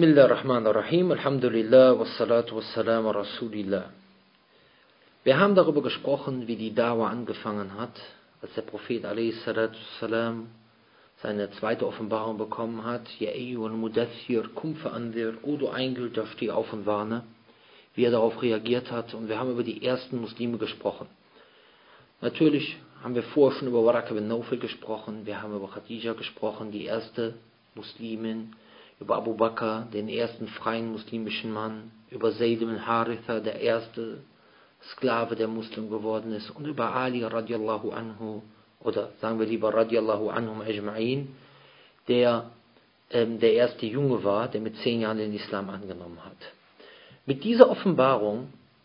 Bismillahirrahmanirrahim, Alhamdulillah, wassalatu wassalamu Rasulillah. Wir haben darüber gesprochen, wie die Dawa angefangen hat, als der Prophet a.s. seine zweite Offenbarung bekommen hat. Ya ayyuhal mudaththir, kum fa'andhir, o du Eingülter, steh auf und warne. Wie er darauf reagiert hat, und wir haben über die ersten Muslime gesprochen. Natürlich haben wir vorher schon über Waraka bin Nawfal gesprochen, wir haben über Khadija gesprochen, die erste Muslimin, über Abu Bakr, den ersten freien muslimischen Mann, über Zayd ibn Haritha, der erste Sklave, der Muslim geworden ist, und über Ali radiallahu anhu, oder sagen wir lieber radiallahu anhum ajma'in, der erste Junge war, der mit 10 Jahren den Islam angenommen hat. Mit dieser Offenbarung,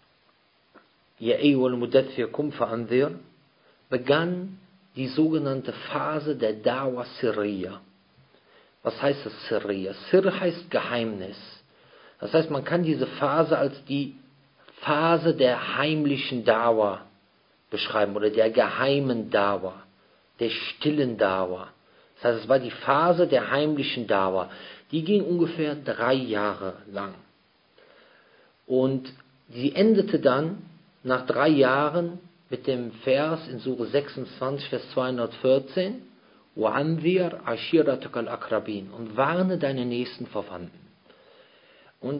Ya ayyuhal mudaththir kum fa'andhir, begann die sogenannte Phase der Dawa Sirriya. Was heißt das Sirriya? Sirr heißt Geheimnis. Das heißt, man kann diese Phase als die Phase der heimlichen Dawa beschreiben oder der geheimen Dawa, der stillen Dawa. Das heißt, es war die Phase der heimlichen Dawa. Die ging ungefähr 3 Jahre lang. Und sie endete dann nach 3 Jahren mit dem Vers in Sure 26, Vers 214, وَأَنذِرْ عَشِيرَتَكَ الْأَقْرَبِينَ, und warne deine nächsten Verwandten. Und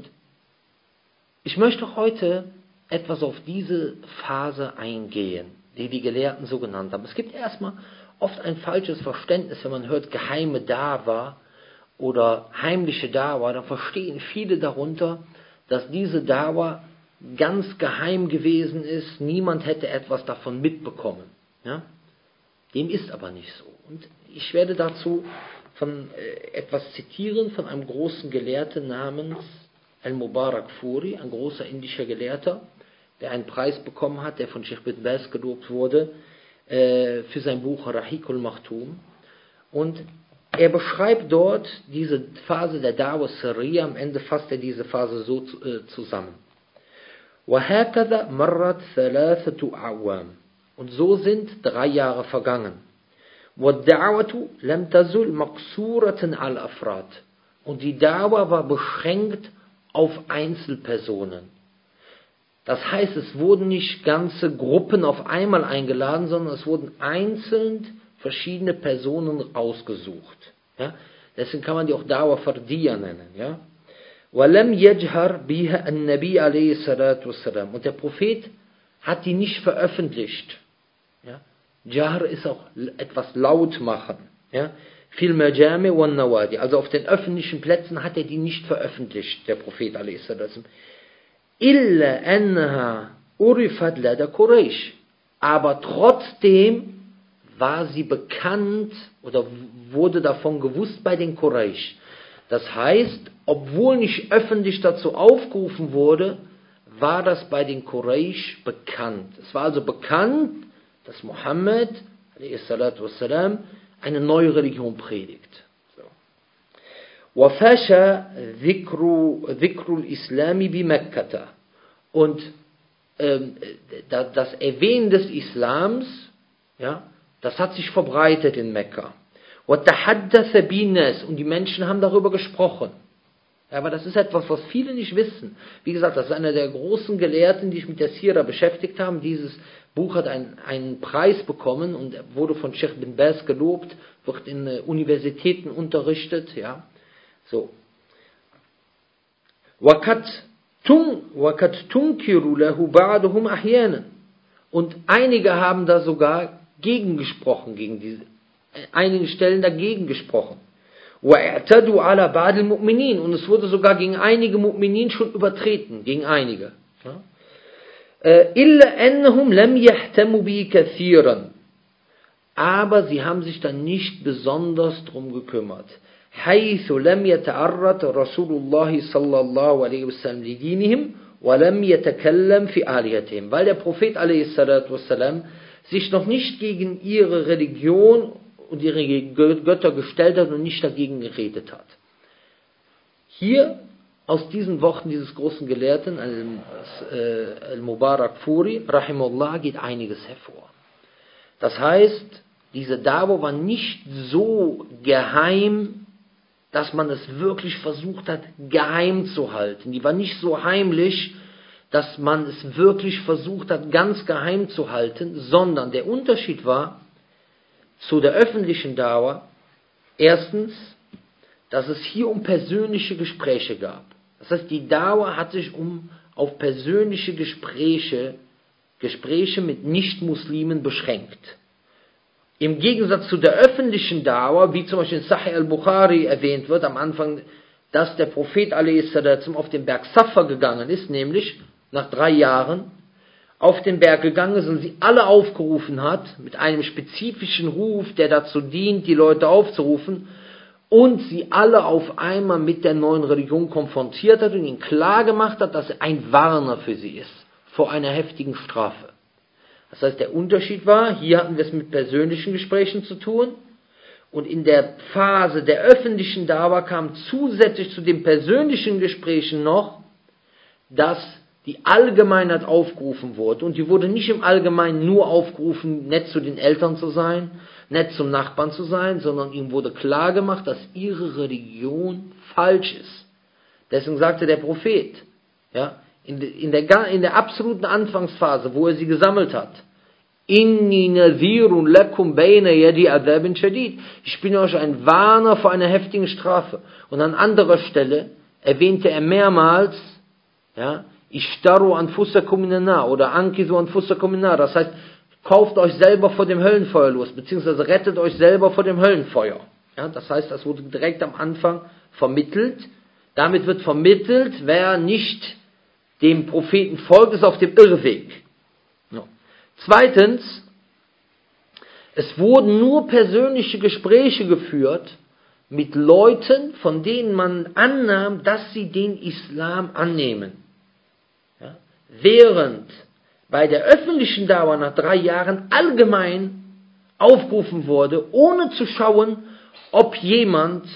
ich möchte heute etwas auf diese Phase eingehen, die die Gelehrten so genannt haben. Es gibt erstmal oft ein falsches Verständnis, wenn man hört geheime Dawa oder heimliche Dawa, dann verstehen viele darunter, dass diese Dawa ganz geheim gewesen ist, niemand hätte etwas davon mitbekommen. Ja? Dem ist aber nicht so. Und ich werde dazu etwas zitieren von einem großen Gelehrten namens Al-Mubarak Furi, ein großer indischer Gelehrter, der einen Preis bekommen hat, der von Sheikh bin Baz gelobt wurde, für sein Buch Rahiqul Maktum. Und er beschreibt dort diese Phase der Dawa Sirriya, am Ende fasst er diese Phase so zusammen. وَهَكَذَا مَرَّتْ ثَلَاثَةُ أَعْوَامٍ, und so sind 3 Jahre vergangen. وَالدَّعْوَةُ لَمْ تَزُلْ مَقْصُورَةً عَلَى الْأَفْرَادِ, und die Dawa war beschränkt auf Einzelpersonen. Das heißt, es wurden nicht ganze Gruppen auf einmal eingeladen, sondern es wurden einzeln verschiedene Personen ausgesucht. Ja? Deswegen kann man die auch Dawa Fardiyya nennen. Ja? وَلَمْ يَجْهَرْ بِهَا النَّبِيُّ عَلَيْهِ الصَّلَاةُ وَالسَّلَامُ, und der Prophet hat die nicht veröffentlicht. Ja? Jahr ist auch etwas laut machen. Ja? Fil Majami wan Nawadi, also auf den öffentlichen Plätzen hat er die nicht veröffentlicht, der Prophet a.s. Illa annaha urifat lada Quraysh, aber trotzdem war sie bekannt oder wurde davon gewusst bei den Quraysh. Das heißt, obwohl nicht öffentlich dazu aufgerufen wurde, war das bei den Quraysh bekannt. Es war also bekannt, dass Mohammed a.s. eine neue Religion predigt. وَفَشَى ذِكْرُ الْإِسْلَامِ بِمَكَّةَ, und das Erwähnen des Islams, ja, das hat sich verbreitet in Mekka. وَتَحَدَّثَ بِالنَّاسِ, und die Menschen haben darüber gesprochen. Ja, aber das ist etwas, was viele nicht wissen. Wie gesagt, das ist einer der großen Gelehrten, die sich mit der Sira beschäftigt haben. Dieses Buch hat einen Preis bekommen und wurde von Sheikh bin Baz gelobt, wird in Universitäten unterrichtet. Ja, so. وَقَدْ تُنْكِرُ لَهُ بَعْضُهُمْ أَحْيَانًا, und einige haben da sogar gegengesprochen, gegen einigen Stellen dagegen gesprochen. وَاعْتَدُوا عَلَى بَعْضِ الْمُؤْمِنِينَ, und es wurde sogar gegen einige Mu'minin schon übertreten, gegen einige. إِلَّا أَنَّهُمْ لَمْ يَحْتَمُوا بِهِ كَثِيرًا, aber sie haben sich dann nicht besonders drum gekümmert. حَيْثُ لَمْ يَتَعَرَّضْ رَسُولُ اللَّهِ صَلَّى اللَّهُ عَلَيْهِ وَسَلَّمْ لِدِينِهِمْ وَلَمْ يَتَكَلَّمْ فِي آلِهَتِهِمْ, weil der Prophet a.s. sich noch nicht gegen ihre Religion und ihre Götter gestellt hat und nicht dagegen geredet hat. Hier, aus diesen Worten dieses großen Gelehrten, Al-Mubarak Furi, rahimahullah, geht einiges hervor. Das heißt, diese Dawa war nicht so geheim, dass man es wirklich versucht hat, geheim zu halten. Die war nicht so heimlich, dass man es wirklich versucht hat, ganz geheim zu halten, sondern der Unterschied war zu der öffentlichen Dauer, erstens, dass es hier um persönliche Gespräche gab. Das heißt, die Dauer hat sich auf persönliche Gespräche mit Nicht-Muslimen beschränkt. Im Gegensatz zu der öffentlichen Dauer, wie zum Beispiel in Sahih al-Bukhari erwähnt wird, am Anfang, dass der Prophet a.s. auf den Berg Safa gegangen ist, nämlich nach 3 Jahren, auf den Berg gegangen ist und sie alle aufgerufen hat, mit einem spezifischen Ruf, der dazu dient, die Leute aufzurufen, und sie alle auf einmal mit der neuen Religion konfrontiert hat und ihnen klar gemacht hat, dass er ein Warner für sie ist, vor einer heftigen Strafe. Das heißt, der Unterschied war, hier hatten wir es mit persönlichen Gesprächen zu tun, und in der Phase der öffentlichen Dauer kam zusätzlich zu den persönlichen Gesprächen noch, dass die Allgemeinheit aufgerufen wurde. Und die wurde nicht im Allgemeinen nur aufgerufen, nett zu den Eltern zu sein, nett zum Nachbarn zu sein, sondern ihnen wurde klar gemacht, dass ihre Religion falsch ist. Deswegen sagte der Prophet, ja, in der absoluten Anfangsphase, wo er sie gesammelt hat, Inni nadhirun lakum bayna yadi adhabin shadid. Ich bin euch ein Warner vor einer heftigen Strafe. Und an anderer Stelle erwähnte er mehrmals, ja, Ishtaru anfusakum minan nar oder ankisu anfusakum minan nar. Das heißt, kauft euch selber vor dem Höllenfeuer los, beziehungsweise rettet euch selber vor dem Höllenfeuer. Ja, das heißt, das wurde direkt am Anfang vermittelt. Damit wird vermittelt, wer nicht dem Propheten folgt, ist auf dem Irrweg. Ja. Zweitens, es wurden nur persönliche Gespräche geführt mit Leuten, von denen man annahm, dass sie den Islam annehmen. Ja? Während bei der öffentlichen Dauer nach 3 Jahren allgemein aufgerufen wurde, ohne zu schauen, ob jemand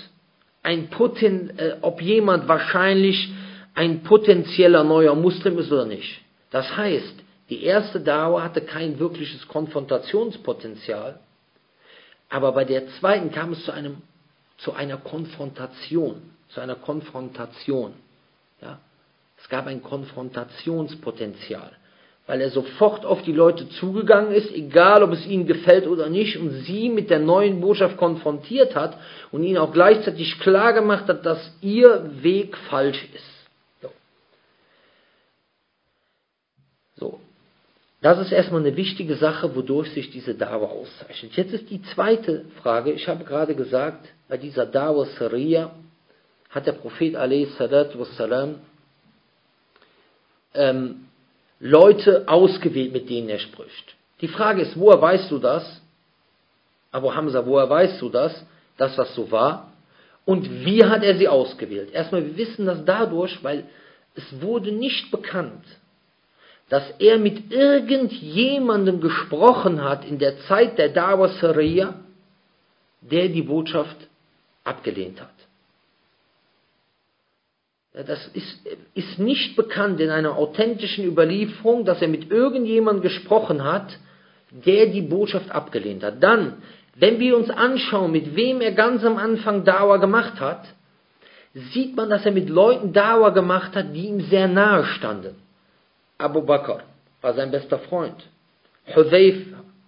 wahrscheinlich ein potenzieller neuer Muslim ist oder nicht. Das heißt, die erste Dauer hatte kein wirkliches Konfrontationspotenzial, aber bei der zweiten kam es zu einer Konfrontation. Ja? Es gab ein Konfrontationspotenzial, weil er sofort auf die Leute zugegangen ist, egal ob es ihnen gefällt oder nicht, und sie mit der neuen Botschaft konfrontiert hat und ihnen auch gleichzeitig klar gemacht hat, dass ihr Weg falsch ist. So. Das ist erstmal eine wichtige Sache, wodurch sich diese Dawa auszeichnet. Jetzt ist die zweite Frage. Ich habe gerade gesagt, bei dieser Dawa Sariya hat der Prophet a.s. Leute ausgewählt, mit denen er spricht. Die Frage ist, woher weißt du das? Abu Hamza, woher weißt du das, was so war? Und wie hat er sie ausgewählt? Erstmal, wir wissen das dadurch, weil es wurde nicht bekannt, dass er mit irgendjemandem gesprochen hat in der Zeit der Dawa Sariya, der die Botschaft abgelehnt hat. Das ist nicht bekannt in einer authentischen Überlieferung, dass er mit irgendjemandem gesprochen hat, der die Botschaft abgelehnt hat. Dann, wenn wir uns anschauen, mit wem er ganz am Anfang Dawa gemacht hat, sieht man, dass er mit Leuten Dawa gemacht hat, die ihm sehr nahe standen. Abu Bakr war sein bester Freund. Zayd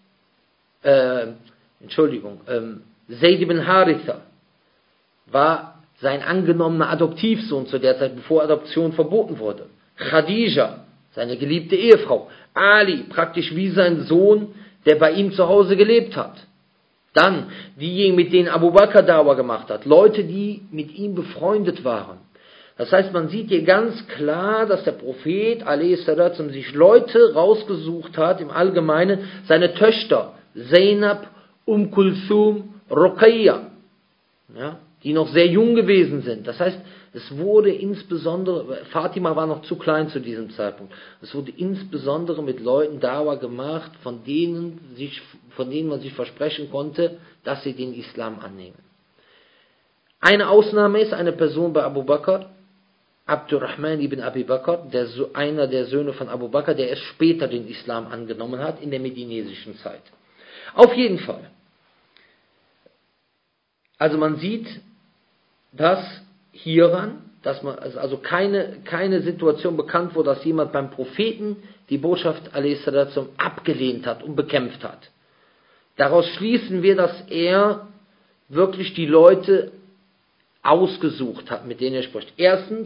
ibn Haritha war sein angenommener Adoptivsohn zu der Zeit, bevor Adoption verboten wurde. Khadija, seine geliebte Ehefrau. Ali, praktisch wie sein Sohn, der bei ihm zu Hause gelebt hat. Dann diejenigen, mit denen Abu Bakr Dawa gemacht hat. Leute, die mit ihm befreundet waren. Das heißt, man sieht hier ganz klar, dass der Prophet a.s. sich Leute rausgesucht hat, im Allgemeinen, seine Töchter, Zainab, Kulthum, Ruqayya, ja, die noch sehr jung gewesen sind. Das heißt, es wurde insbesondere, Fatima war noch zu klein zu diesem Zeitpunkt, es wurde insbesondere mit Leuten Dawa gemacht, von denen man sich versprechen konnte, dass sie den Islam annehmen. Eine Ausnahme ist eine Person bei Abu Bakr, Abdurrahman ibn Abi Bakr, einer der Söhne von Abu Bakr, der erst später den Islam angenommen hat, in der medinesischen Zeit. Auf jeden Fall. Also man sieht, dass hieran, dass man also keine Situation bekannt wurde, dass jemand beim Propheten die Botschaft a.s. abgelehnt hat und bekämpft hat. Daraus schließen wir, dass er wirklich die Leute ausgesucht hat, mit denen er spricht. Erstens,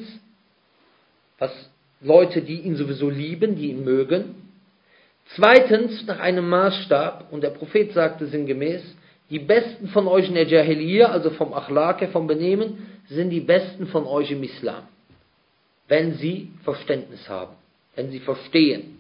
Leute, die ihn sowieso lieben, die ihn mögen. Zweitens, nach einem Maßstab, und der Prophet sagte sinngemäß, die Besten von euch in der Jahiliyyah, also vom Achlaq, vom Benehmen, sind die Besten von euch im Islam. Wenn sie Verständnis haben, wenn sie verstehen.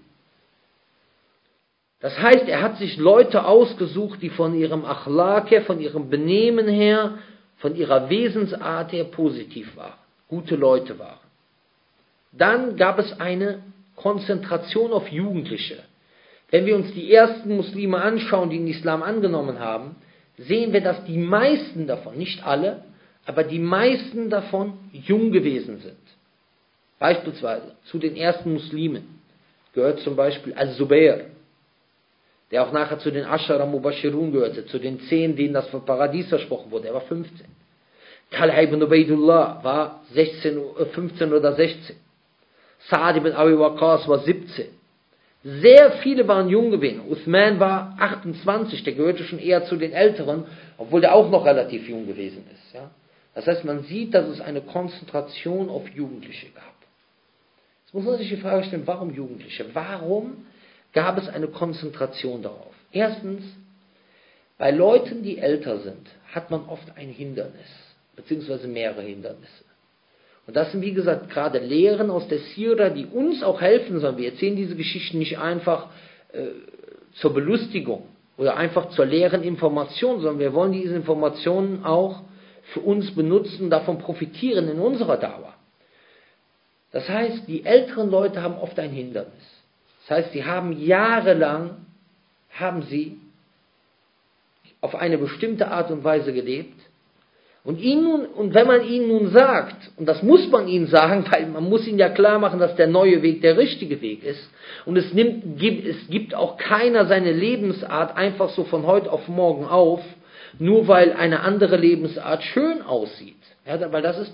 Das heißt, er hat sich Leute ausgesucht, die von ihrem Achlaq, von ihrem Benehmen her, von ihrer Wesensart her positiv waren, gute Leute waren. Dann gab es eine Konzentration auf Jugendliche. Wenn wir uns die ersten Muslime anschauen, die den Islam angenommen haben, sehen wir, dass die meisten davon, nicht alle, aber die meisten davon jung gewesen sind. Beispielsweise zu den ersten Muslimen gehört zum Beispiel Al-Zubair, der auch nachher zu den Ashara Mubashirun gehörte, zu den 10, denen das Paradies versprochen wurde. Er war 15. Talha ibn Ubaidullah war 15 oder 16. Sa'ad ibn Abi Waqqas war 17. Sehr viele waren jung gewesen. Uthman war 28, der gehörte schon eher zu den Älteren, obwohl der auch noch relativ jung gewesen ist. Ja? Das heißt, man sieht, dass es eine Konzentration auf Jugendliche gab. Jetzt muss man sich die Frage stellen, warum Jugendliche? Warum gab es eine Konzentration darauf? Erstens, bei Leuten, die älter sind, hat man oft ein Hindernis, beziehungsweise mehrere Hindernisse. Und das sind, wie gesagt, gerade Lehren aus der Sira, die uns auch helfen sollen. Wir erzählen diese Geschichten nicht einfach zur Belustigung oder einfach zur leeren Information, sondern wir wollen diese Informationen auch für uns benutzen, davon profitieren in unserer Dauer. Das heißt, die älteren Leute haben oft ein Hindernis. Das heißt, sie haben jahrelang, auf eine bestimmte Art und Weise gelebt. Und wenn man ihnen nun sagt, und das muss man ihnen sagen, weil man muss ihnen ja klar machen, dass der neue Weg der richtige Weg ist, und es gibt auch keiner seine Lebensart einfach so von heute auf morgen auf, nur weil eine andere Lebensart schön aussieht. Ja, weil das ist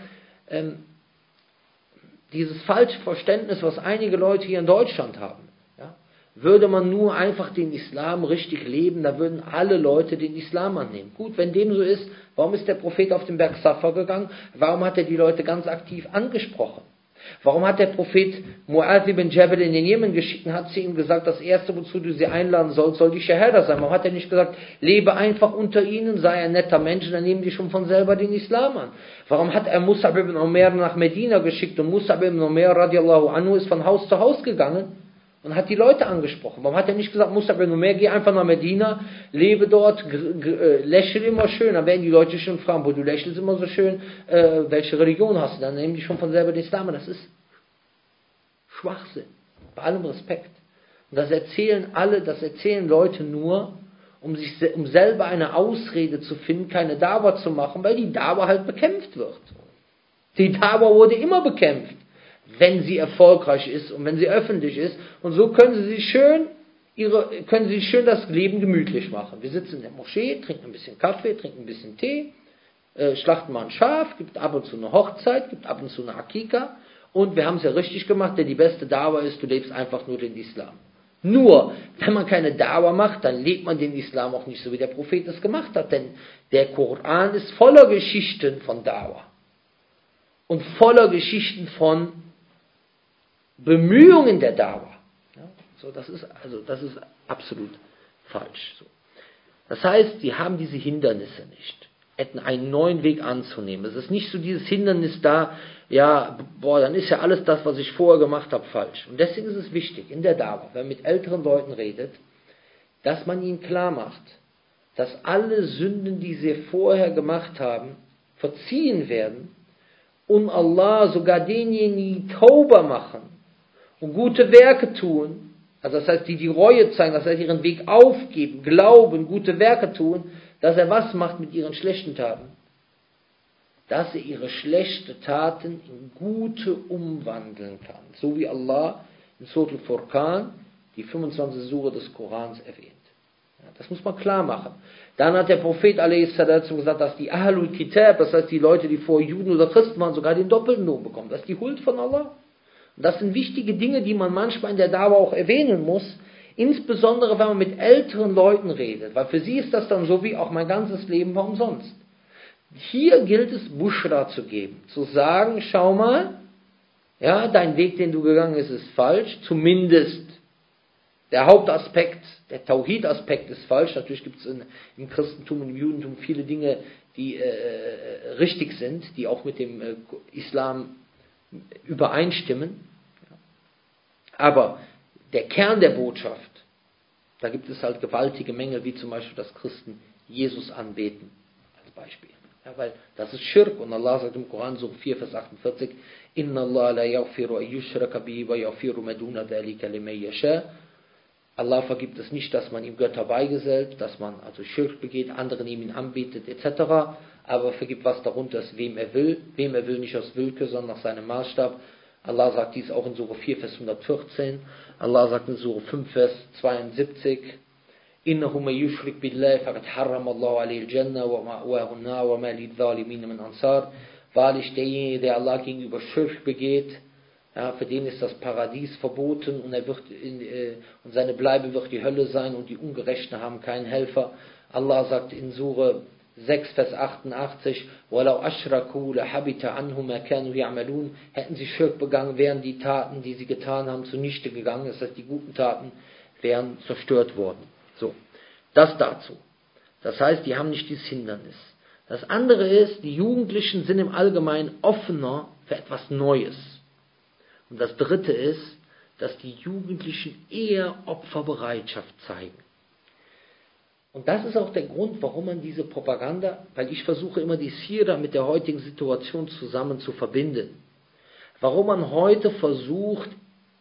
dieses falsche Verständnis, was einige Leute hier in Deutschland haben. Ja? Würde man nur einfach den Islam richtig leben, da würden alle Leute den Islam annehmen. Gut, wenn dem so ist, warum ist der Prophet auf den Berg Safa gegangen? Warum hat er die Leute ganz aktiv angesprochen? Warum hat der Prophet Mu'adh ibn Jabal in den Jemen geschickt und hat zu ihm gesagt, das Erste, wozu du sie einladen sollst, soll die Shahada sein? Warum hat er nicht gesagt, lebe einfach unter ihnen, sei ein netter Mensch, dann nehmen die schon von selber den Islam an? Warum hat er Mus'ab ibn Umair nach Medina geschickt und Mus'ab ibn Umair radiallahu anhu ist von Haus zu Haus gegangen und hat die Leute angesprochen? Warum hat er nicht gesagt, Mus'ab ibn Umair, geh einfach nach Medina, lebe dort, lächel immer schön, dann werden die Leute schon fragen, wo du lächelst immer so schön, welche Religion hast du? Dann nehmen die schon von selber den Islam an. Das ist Schwachsinn, bei allem Respekt. Und das erzählen Leute nur, um selber eine Ausrede zu finden, keine Dawa zu machen, weil die Dawa halt bekämpft wird. Die Dawa wurde immer bekämpft, wenn sie erfolgreich ist und wenn sie öffentlich ist. Und so können sie sich schön das Leben gemütlich machen. Wir sitzen in der Moschee, trinken ein bisschen Kaffee, trinken ein bisschen Tee, schlachten mal ein Schaf, gibt ab und zu eine Hochzeit, gibt ab und zu eine Akika. Und wir haben es ja richtig gemacht, denn die beste Dawa ist, du lebst einfach nur den Islam. Nur, wenn man keine Dawa macht, dann lebt man den Islam auch nicht so, wie der Prophet es gemacht hat. Denn der Koran ist voller Geschichten von Dawa. Und voller Geschichten von Bemühungen der Dawa. Ja, so, das ist absolut falsch. So. Das heißt, sie haben diese Hindernisse nicht, hätten einen neuen Weg anzunehmen. Es ist nicht so dieses Hindernis da, dann ist ja alles das, was ich vorher gemacht habe, falsch. Und deswegen ist es wichtig, in der Dawa, wenn man mit älteren Leuten redet, dass man ihnen klar macht, dass alle Sünden, die sie vorher gemacht haben, verziehen werden und Allah sogar denjenigen, die Tauba machen und gute Werke tun, also das heißt, die Reue zeigen, das heißt, ihren Weg aufgeben, glauben, gute Werke tun, dass er was macht mit ihren schlechten Taten? Dass er ihre schlechten Taten in gute umwandeln kann. So wie Allah in Surah Al-Furqan, die 25. Sure des Korans erwähnt. Ja? Das muss man klar machen. Dann hat der Prophet a.s. gesagt, dass die Ahlul Kitab, das heißt die Leute, die vor Juden oder Christen waren, sogar den doppelten Lohn bekommen. Das ist die Huld von Allah. Und das sind wichtige Dinge, die man manchmal in der Dawa auch erwähnen muss, insbesondere wenn man mit älteren Leuten redet, weil für sie ist das dann so wie auch mein ganzes Leben war umsonst. Hier gilt es, Bushra zu geben, zu sagen, schau mal, ja, dein Weg, den du gegangen bist, ist falsch, zumindest der Hauptaspekt, der Tauhid-Aspekt ist falsch. Natürlich gibt es im Christentum und im Judentum viele Dinge, die richtig sind, die auch mit dem Islam übereinstimmen. Aber der Kern der Botschaft, da gibt es halt gewaltige Mängel, wie zum Beispiel, dass Christen Jesus anbeten, als Beispiel. Ja, weil das ist Schirk und Allah sagt im Koran, so 4, Vers 48, Inna Allah la yaghfiru an yushraka bihi wa yaghfiru ma duna dhalika liman yasha. Allah vergibt es nicht, dass man ihm Götter beigesellt, dass man also Schirk begeht, anderen ihm anbietet, etc. Aber vergibt was darunter ist, wem er will nicht aus Willkür, sondern nach seinem Maßstab. Allah sagt dies auch in Sure 4, Vers 114. Allah sagt in Sure 5, Vers 72, Innahu ma yushrik billahi faqad harrama Allahu alayhi al-Jannah wa ma'wahu an-nar wa ma lidh-dhalimin min ansar. Wahrlich derjenige, der Allah gegenüber Schirk begeht, ja, für den ist das Paradies verboten und und seine Bleibe wird die Hölle sein und die Ungerechten haben keinen Helfer. Allah sagt in Sure 6, Vers 88, وَلَوْ أَشْرَكُوا لَحَبِتَ عَنْهُمْ مَا كَانُوا يَعْمَلُونَ. Hätten sie Schirk begangen, wären die Taten, die sie getan haben, zunichte gegangen. Das heißt, die guten Taten wären zerstört worden. So, das dazu. Das heißt, die haben nicht dieses Hindernis. Das andere ist, die Jugendlichen sind im Allgemeinen offener für etwas Neues. Und das dritte ist, dass die Jugendlichen eher Opferbereitschaft zeigen. Und das ist auch der Grund, warum man diese Propaganda, weil ich versuche immer die Sira mit der heutigen Situation zusammen zu verbinden. Warum man heute versucht,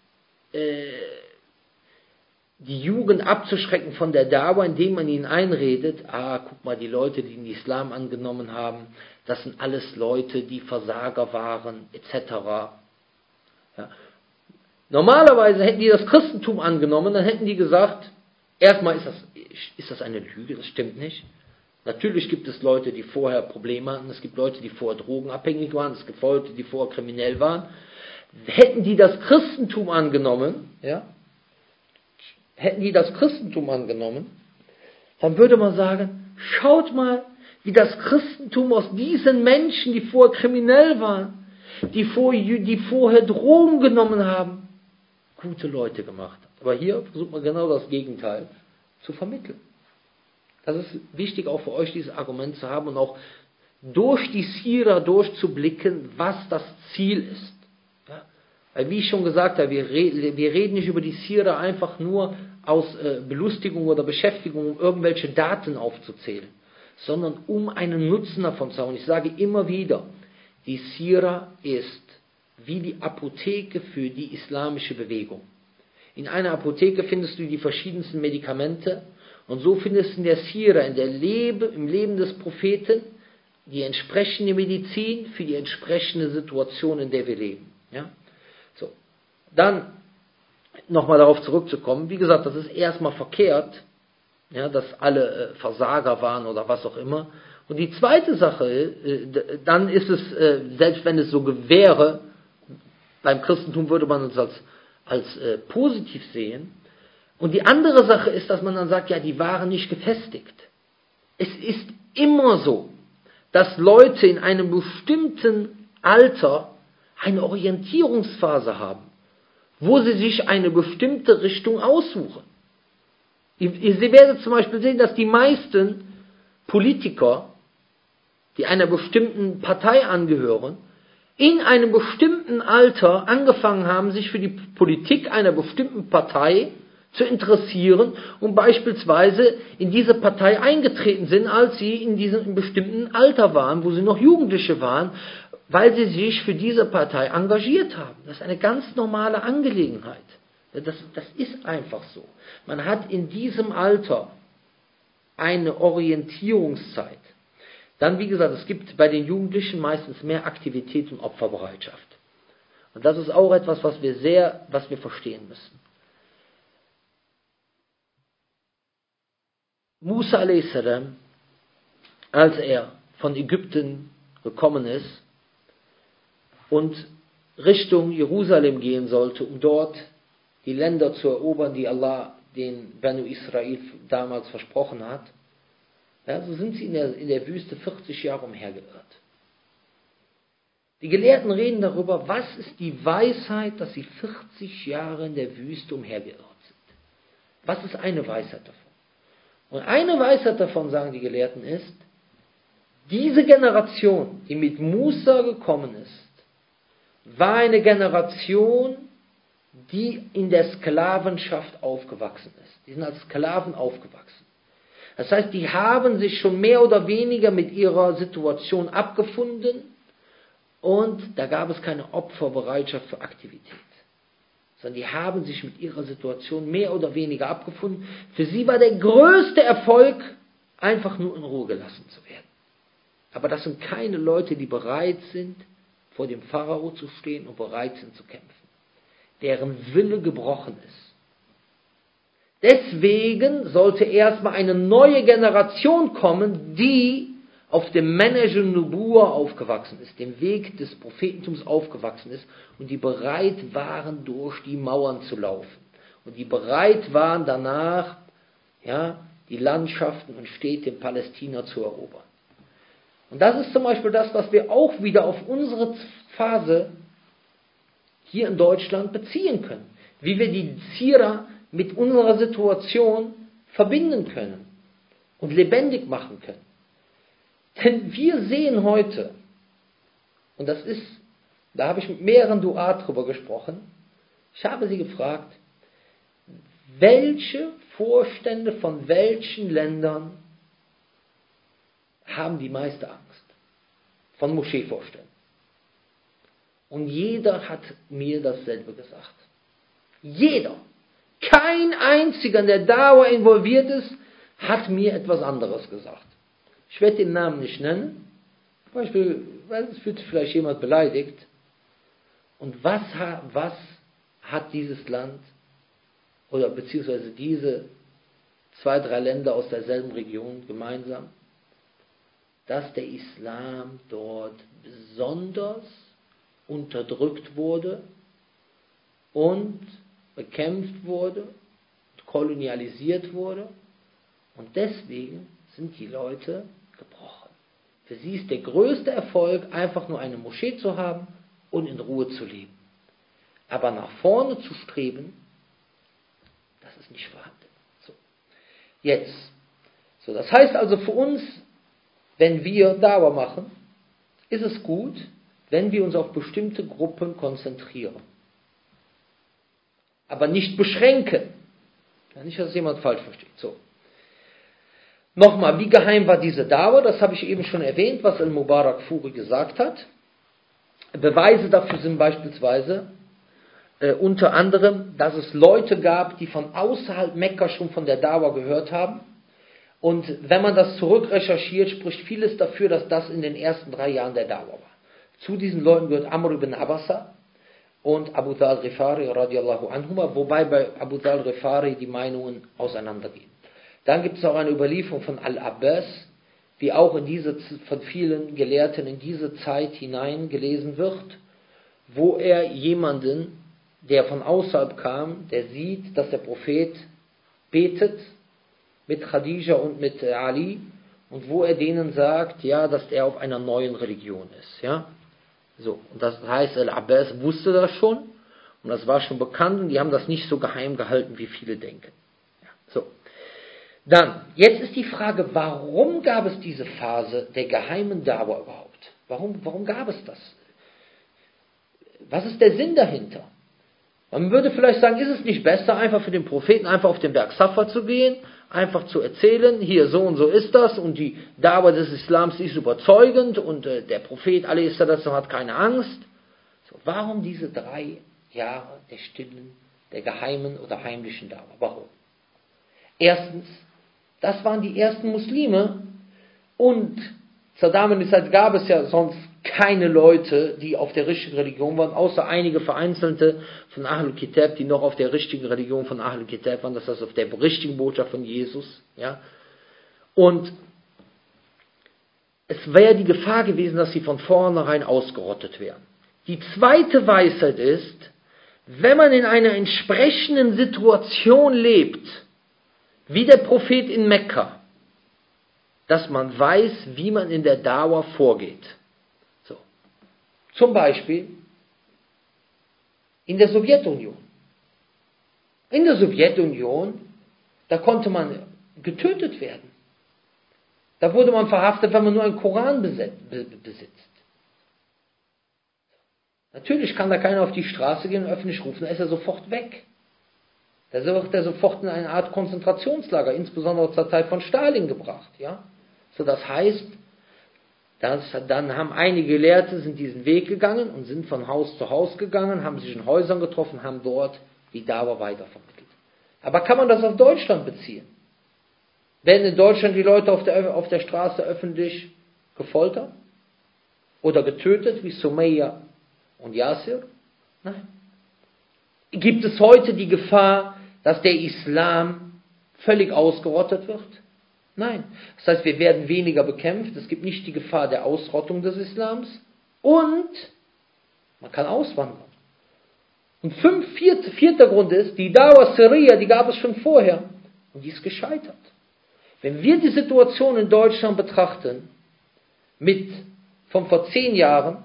die Jugend abzuschrecken von der Dawa, indem man ihnen einredet, guck mal, die Leute, die den Islam angenommen haben, das sind alles Leute, die Versager waren, etc. Ja. Normalerweise hätten die das Christentum angenommen, dann hätten die gesagt, erstmal ist das eine Lüge, das stimmt nicht. Natürlich gibt es Leute, die vorher Probleme hatten, es gibt Leute, die vorher drogenabhängig waren, es gibt Leute, die vorher kriminell waren. Hätten die das Christentum angenommen, dann würde man sagen, schaut mal, wie das Christentum aus diesen Menschen, die vorher kriminell waren, die vorher Drogen genommen haben, gute Leute gemacht hat. Aber hier versucht man genau das Gegenteil zu vermitteln. Das ist wichtig auch für euch, dieses Argument zu haben und auch durch die Sira durchzublicken, was das Ziel ist. Ja? Weil wie ich schon gesagt habe, wir reden nicht über die Sira einfach nur aus Belustigung oder Beschäftigung, um irgendwelche Daten aufzuzählen, sondern um einen Nutzen davon zu haben. Und ich sage immer wieder, die Sira ist wie die Apotheke für die islamische Bewegung. In einer Apotheke findest du die verschiedensten Medikamente und so findest du in der Sira, im Leben des Propheten, die entsprechende Medizin für die entsprechende Situation, in der wir leben. Ja? So. Dann nochmal darauf zurückzukommen, wie gesagt, das ist erstmal verkehrt, ja, dass alle Versager waren oder was auch immer. Und die zweite Sache, dann ist es, selbst wenn es so wäre, beim Christentum würde man uns als positiv sehen. Und die andere Sache ist, dass man dann sagt, ja, die waren nicht gefestigt. Es ist immer so, dass Leute in einem bestimmten Alter eine Orientierungsphase haben, wo sie sich eine bestimmte Richtung aussuchen. Ihr werdet zum Beispiel sehen, dass die meisten Politiker, die einer bestimmten Partei angehören, in einem bestimmten Alter angefangen haben, sich für die Politik einer bestimmten Partei zu interessieren und beispielsweise in diese Partei eingetreten sind, als sie in diesem bestimmten Alter waren, wo sie noch Jugendliche waren, weil sie sich für diese Partei engagiert haben. Das ist eine ganz normale Angelegenheit. Das ist einfach so. Man hat in diesem Alter eine Orientierungszeit. Dann, wie gesagt, es gibt bei den Jugendlichen meistens mehr Aktivität und Opferbereitschaft. Und das ist auch etwas, was wir verstehen müssen. Musa a.s., als er von Ägypten gekommen ist und Richtung Jerusalem gehen sollte, um dort die Länder zu erobern, die Allah den Banu Israel damals versprochen hat, ja, so sind sie in der Wüste 40 Jahre umhergeirrt. Die Gelehrten reden darüber, was ist die Weisheit, dass sie 40 Jahre in der Wüste umhergeirrt sind. Was ist eine Weisheit davon? Und eine Weisheit davon, sagen die Gelehrten, ist, diese Generation, die mit Musa gekommen ist, war eine Generation, die in der Sklavenschaft aufgewachsen ist. Die sind als Sklaven aufgewachsen. Das heißt, die haben sich schon mehr oder weniger mit ihrer Situation abgefunden und da gab es keine Opferbereitschaft für Aktivität. Sondern die haben sich mit ihrer Situation mehr oder weniger abgefunden. Für sie war der größte Erfolg, einfach nur in Ruhe gelassen zu werden. Aber das sind keine Leute, die bereit sind, vor dem Pharao zu stehen und bereit sind zu kämpfen. Deren Wille gebrochen ist. Deswegen sollte erstmal eine neue Generation kommen, die auf dem Manhaj an-Nubuwah aufgewachsen ist, dem Weg des Prophetentums aufgewachsen ist und die bereit waren, durch die Mauern zu laufen. Und die bereit waren, danach ja, die Landschaften und Städte in Palästina zu erobern. Und das ist zum Beispiel das, was wir auch wieder auf unsere Phase hier in Deutschland beziehen können. Wie wir die Sira mit unserer Situation verbinden können und lebendig machen können. Denn wir sehen heute, und das ist, da habe ich mit mehreren Duat drüber gesprochen, ich habe sie gefragt, welche Vorstände von welchen Ländern haben die meiste Angst? Von Moscheevorständen. Und jeder hat mir dasselbe gesagt. Jeder. Kein einziger, der Dauer involviert ist, hat mir etwas anderes gesagt. Ich werde den Namen nicht nennen, weil es fühlt sich vielleicht jemand beleidigt. Und was hat dieses Land oder beziehungsweise diese 2, 3 Länder aus derselben Region gemeinsam? Dass der Islam dort besonders unterdrückt wurde und bekämpft wurde, kolonialisiert wurde und deswegen sind die Leute gebrochen. Für sie ist der größte Erfolg, einfach nur eine Moschee zu haben und in Ruhe zu leben. Aber nach vorne zu streben, das ist nicht vorhanden. So. Jetzt. So, das heißt also für uns, wenn wir Dauer machen, ist es gut, wenn wir uns auf bestimmte Gruppen konzentrieren. Aber nicht beschränken. Ja, nicht, dass es jemand falsch versteht. So. Nochmal, wie geheim war diese Dauer? Das habe ich eben schon erwähnt, was Al-Mubarak-Furi gesagt hat. Beweise dafür sind beispielsweise unter anderem, dass es Leute gab, die von außerhalb Mekka schon von der Dauer gehört haben. Und wenn man das zurückrecherchiert, spricht vieles dafür, dass das in den ersten 3 Jahren der Dauer war. Zu diesen Leuten gehört Amr ibn Abasa und Abu Dhal Ghifari radiallahu anhuma, wobei bei Abu Dhal Ghifari die Meinungen auseinandergehen. Dann gibt es auch eine Überlieferung von Al-Abbas, die auch von vielen Gelehrten in diese Zeit hinein gelesen wird, wo er jemanden, der von außerhalb kam, der sieht, dass der Prophet betet mit Khadija und mit Ali und wo er denen sagt, ja, dass er auf einer neuen Religion ist, ja. So, und das heißt, Al-Abbas wusste das schon und das war schon bekannt und die haben das nicht so geheim gehalten, wie viele denken. Ja, so. Dann, jetzt ist die Frage, warum gab es diese Phase der geheimen Dauer überhaupt? Warum gab es das? Was ist der Sinn dahinter? Man würde vielleicht sagen, ist es nicht besser, einfach für den Propheten einfach auf den Berg Safa zu gehen, einfach zu erzählen, hier so und so ist das und die Dauer des Islams ist überzeugend und der Prophet a.s. hat keine Angst. So, warum diese 3 Jahre der stillen, der geheimen oder heimlichen Dauer? Warum? Erstens, das waren die ersten Muslime und zur damaligen Zeit gab es ja sonst keine Leute, die auf der richtigen Religion waren, außer einige vereinzelte von Ahlul Kitab, die noch auf der richtigen Religion von Ahlul Kitab waren, das heißt auf der richtigen Botschaft von Jesus. Ja. Und es wäre die Gefahr gewesen, dass sie von vornherein ausgerottet wären. Die zweite Weisheit ist, wenn man in einer entsprechenden Situation lebt, wie der Prophet in Mekka, dass man weiß, wie man in der Dauer vorgeht. So. Zum Beispiel in der Sowjetunion. In der Sowjetunion, da konnte man getötet werden. Da wurde man verhaftet, wenn man nur einen Koran besitzt. Natürlich kann da keiner auf die Straße gehen und öffentlich rufen, da ist er sofort weg. Da wird er sofort in eine Art Konzentrationslager, insbesondere zur Zeit von Stalin, gebracht. Ja? So, das heißt, dann haben einige Gelehrte sind diesen Weg gegangen und sind von Haus zu Haus gegangen, haben sich in Häusern getroffen, haben dort die Dauer weitervermittelt. Aber kann man das auf Deutschland beziehen? Werden in Deutschland die Leute auf der Straße öffentlich gefoltert? Oder getötet, wie Sumaya und Yasir? Nein. Gibt es heute die Gefahr, dass der Islam völlig ausgerottet wird? Nein. Das heißt, wir werden weniger bekämpft, es gibt nicht die Gefahr der Ausrottung des Islams und man kann auswandern. Und vierter Grund ist, die Dawa Syria, die gab es schon vorher und die ist gescheitert. Wenn wir die Situation in Deutschland betrachten, von vor 10 Jahren,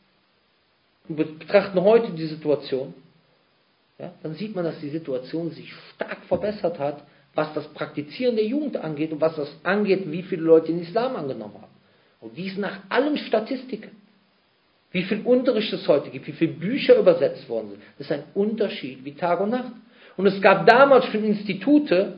und betrachten heute die Situation, ja, dann sieht man, dass die Situation sich stark verbessert hat, was das Praktizieren der Jugend angeht und was das angeht, wie viele Leute den Islam angenommen haben. Und dies nach allen Statistiken. Wie viel Unterricht es heute gibt, wie viele Bücher übersetzt worden sind. Das ist ein Unterschied wie Tag und Nacht. Und es gab damals schon Institute,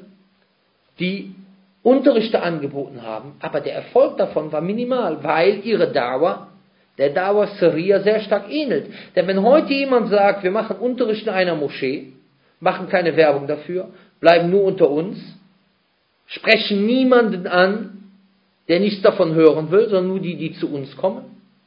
die Unterrichte angeboten haben, aber der Erfolg davon war minimal, weil ihre Dauer der Dawa Syria sehr stark ähnelt. Denn wenn heute jemand sagt, wir machen Unterricht in einer Moschee, machen keine Werbung dafür, bleiben nur unter uns, sprechen niemanden an, der nichts davon hören will, sondern nur die zu uns kommen,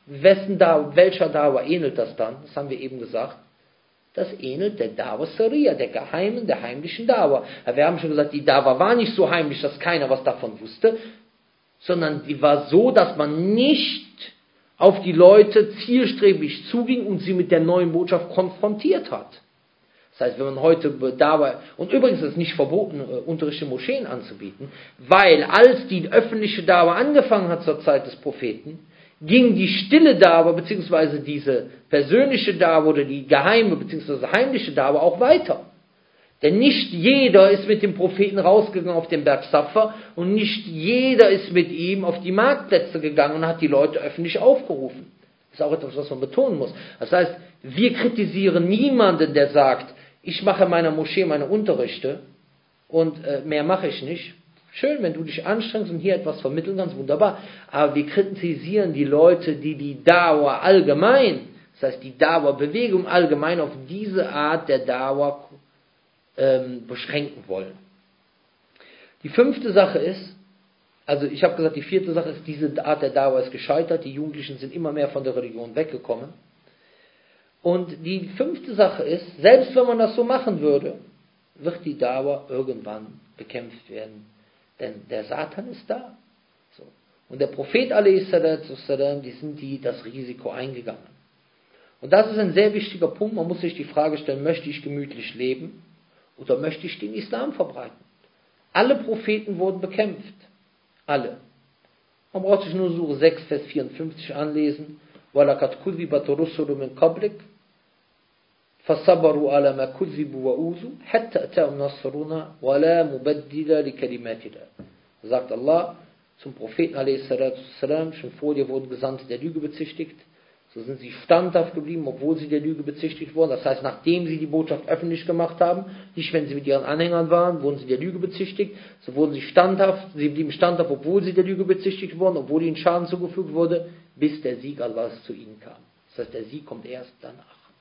welcher Dawa ähnelt das dann? Das haben wir eben gesagt. Das ähnelt der Dawa Syria, der geheimen, der heimlichen Dawa. Wir haben schon gesagt, die Dawa war nicht so heimlich, dass keiner was davon wusste, sondern die war so, dass man nicht auf die Leute zielstrebig zuging und sie mit der neuen Botschaft konfrontiert hat. Das heißt, wenn man heute Dawa, und übrigens ist es nicht verboten, Unterricht in Moscheen anzubieten, weil als die öffentliche Dawa angefangen hat zur Zeit des Propheten, ging die stille Dawa, beziehungsweise diese persönliche Dawa oder die geheime, beziehungsweise heimliche Dawa auch weiter. Denn nicht jeder ist mit dem Propheten rausgegangen auf den Berg Safa und nicht jeder ist mit ihm auf die Marktplätze gegangen und hat die Leute öffentlich aufgerufen. Das ist auch etwas, was man betonen muss. Das heißt, wir kritisieren niemanden, der sagt, ich mache in meiner Moschee meine Unterrichte und mehr mache ich nicht. Schön, wenn du dich anstrengst und hier etwas vermitteln kannst, wunderbar. Aber wir kritisieren die Leute, die die Dawa allgemein, das heißt die Dawa-Bewegung allgemein auf diese Art der Dawa beschränken wollen. Die 5. Sache ist, also ich habe gesagt, die 4. Sache ist, diese Art der Dawa ist gescheitert, die Jugendlichen sind immer mehr von der Religion weggekommen. Und die 5. Sache ist, selbst wenn man das so machen würde, wird die Dawa irgendwann bekämpft werden. Denn der Satan ist da. So. Und der Prophet a.s., die das Risiko eingegangen. Und das ist ein sehr wichtiger Punkt. Man muss sich die Frage stellen, möchte ich gemütlich leben oder möchte ich den Islam verbreiten? Alle Propheten wurden bekämpft. Alle. Man braucht sich nur Sure 6, Vers 54 anlesen. وَلَقَدْ كُذِّبَتْ رُسُلٌ مِنْ قَبْلِكَ فَصَبَرُوا عَلَى مَا كُذِّبُوا وَأُوذُوا حَتَّى أَتَاهُمْ نَصْرُنَا وَلَا مُبَدِّلَ لِكَلِمَاتِنَا. Sagt Allah zum Propheten a.s. schon vor dir wurden Gesandte der Lüge bezichtigt. So sind sie standhaft geblieben, obwohl sie der Lüge bezichtigt wurden. Das heißt, nachdem sie die Botschaft öffentlich gemacht haben, nicht wenn sie mit ihren Anhängern waren, wurden sie der Lüge bezichtigt. So wurden sie standhaft, sie blieben standhaft, obwohl sie der Lüge bezichtigt wurden, obwohl ihnen Schaden zugefügt wurde, bis der Sieg Allahs zu ihnen kam. Das heißt, der Sieg kommt erst danach.